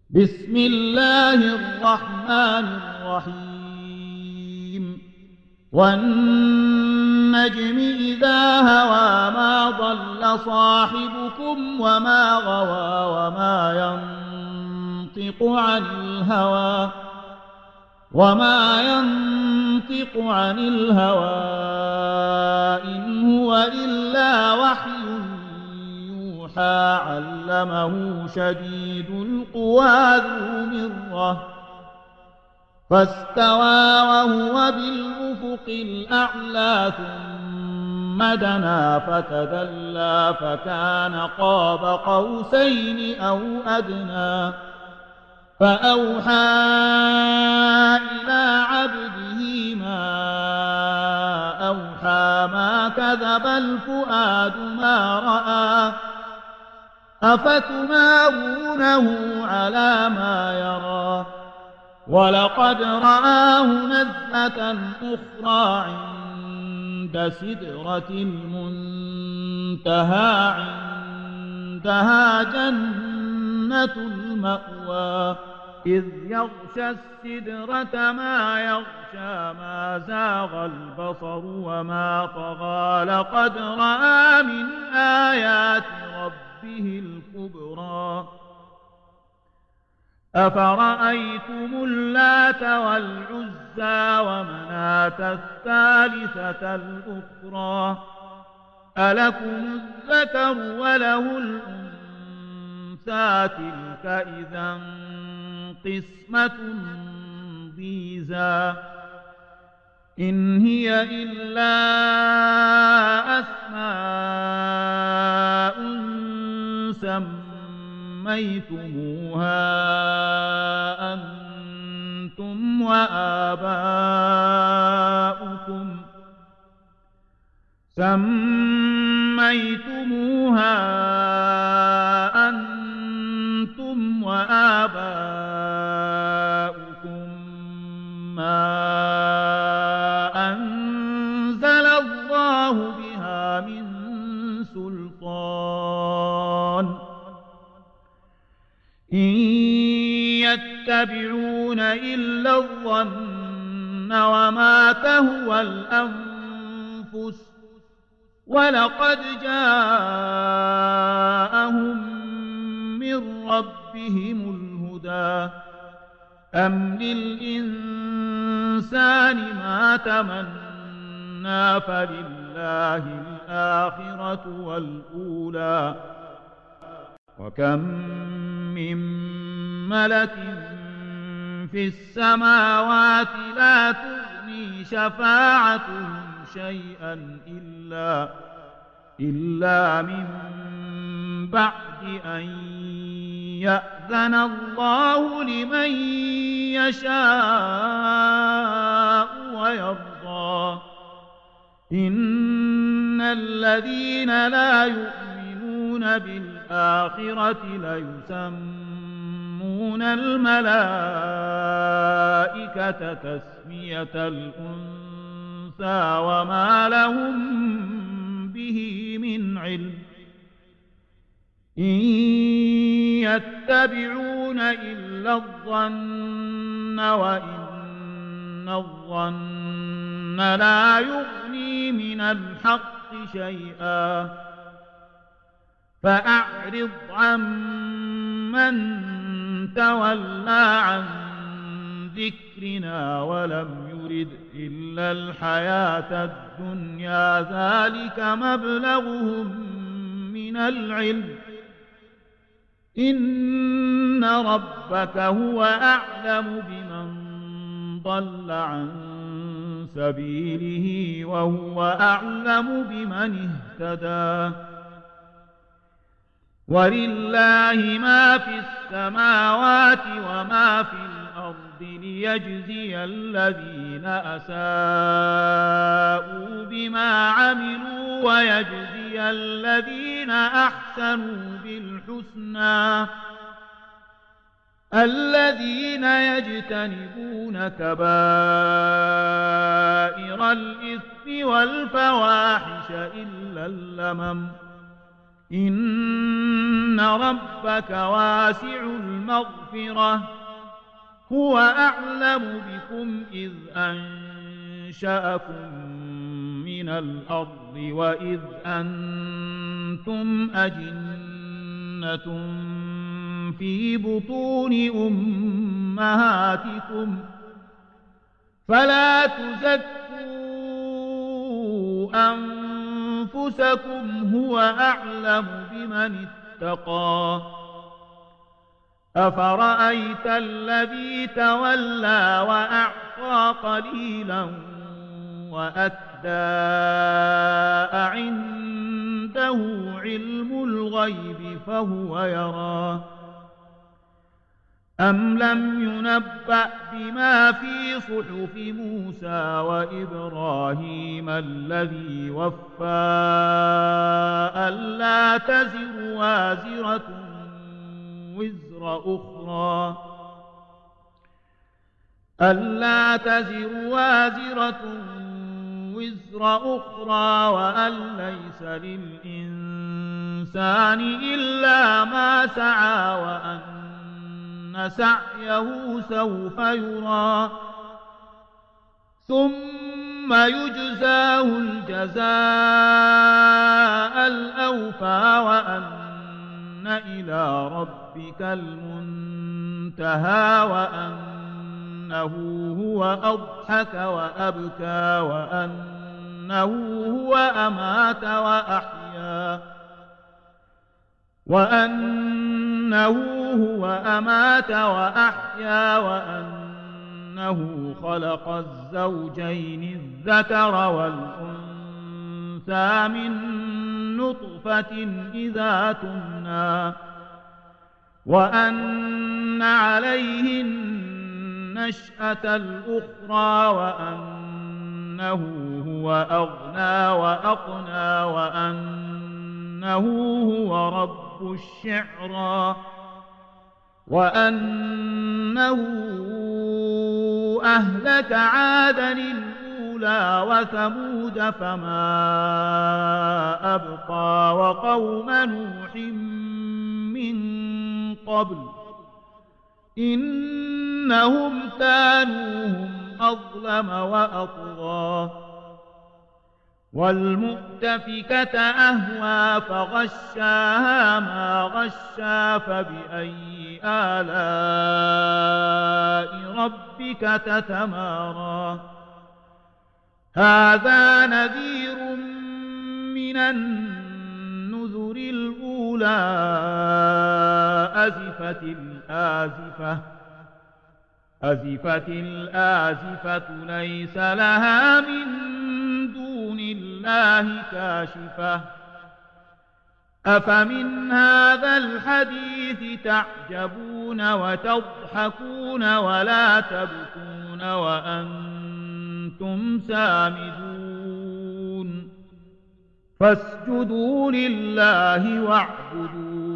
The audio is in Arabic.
بسم الله الرحمن الرحيم والنجم إذا هوى ما ضل صاحبكم وما غوى وما ينطق عن الهوى إن هو إلا وحي يوحى علمه شديد القوى ذو مرة فاستوى وهو بالأفق الأعلى ثم دنا فتدلى فكان قاب قوسين أو أدنى فأوحى إلى عبده ما أوحى ما كذب الفؤاد ما رأى أفتمارونه على ما يرى ولقد رآه نزلة أخرى عند سدرة المنتهى عندها جنة المأوى إذ يغشى السدرة ما يغشى ما زاغ البصر وما طغى لقد رأى من آيات ربه الكبرى أفرأيتم اللات والعزى ومناة الثالثة الأخرى ألكم الذكر وله الأنثى تلك إذا قسمة ضيزى إن هي إلا أسماء سميتموها أنتم وآباؤكم ما أنزل الله بها من سلطان إن يتبعون إلا الظن وما تهوى الأنفس ولقد جاءهم من ربهم الهدى أم للإنسان ما تمنى فلله الآخرة والأولى وكم من ملك في السماوات لا تغني شفاعتهم شيئا إلا من بعد أن يأذن الله لمن يشاء ويرضى إن الذين لا يؤمنون بالآخرة ليسمون الملائكة تسمية الأنثى وما لهم به من علم إن يتبعون إلا الظن وإن الظن لا يغني من الحق شيئا فأعرض عمن تولى عن ذكرنا ولم يرد إلا الحياة الدنيا ذلك مبلغهم من العلم إن ربك هو أعلم بمن ضل عن سبيله وهو أعلم بمن اهتدى ولله ما في السماوات وما في الأرض ليجزي الذين أساءوا بما عملوا ويجزي الذين أحسنوا بالحسنى الذين يجتنبون كبائر الإثم والفواحش إلا اللمم إن ربك واسع المغفرة هو أعلم بكم إذ أنشأكم من الأرض وإذ أنتم أجنة في بطون أمهاتكم فلا تزكوا أنفسكم هو أعلم بمن اتقى أفرأيت الذي تولى وأعطى قليلا وأكدى عنده علم الغيب فهو يرى أم لم ينبأ بما في صحف موسى وإبراهيم الذي وفى ألا تزر وازرة وزر أخرى وأن ليس للإنسان إلا ما سعى وأن سعيه سوف يرى ثم يجزاه الجزاء الأوفى وأن إلى ربك المنتهى وأنه هو أضحك وأبكى وأنه هو أمات وأحيا وأنه خلق الزوجين الذكر والأنثى من نطفة إذا تمنى وأن عليه النشأة الأخرى وأنه هو أغنى وأقنى وأنه هو رب الشعرى وأنه أهلك عادا الأولى وثمود فما أبقى وقوم نوح من قبل إنهم كانوا هم أظلم وأطغى والمؤتفكة أهوى فغشاها ما غشا فبأي آلاء ربك تتمارى هذا نذير من النذر الأولى أزفت الآزفة ليس لها من دون الله كاشفة أفمن هذا الحديث تعجبون وتضحكون ولا تبكون وأنتم سامدون فاسجدوا لله واعبدوا